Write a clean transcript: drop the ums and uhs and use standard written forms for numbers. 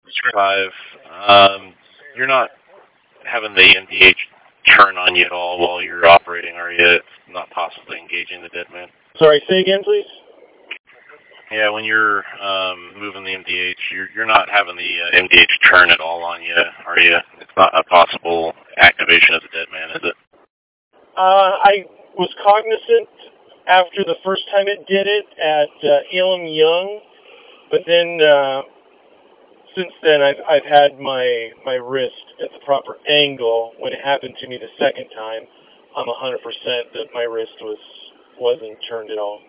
5, you're not having the MDH turn on you at all while you're operating, are you? It's not possibly engaging the dead man. Sorry, say again, please? Yeah, when you're moving the MDH, you're not having the MDH turn at all on you, are you? It's not a possible activation of the dead man, is it? I was cognizant after the first time it did it at Elam Young, but then since then I've had my wrist at the proper angle. When it happened to me the second time, I'm 100% that my wrist wasn't turned at all.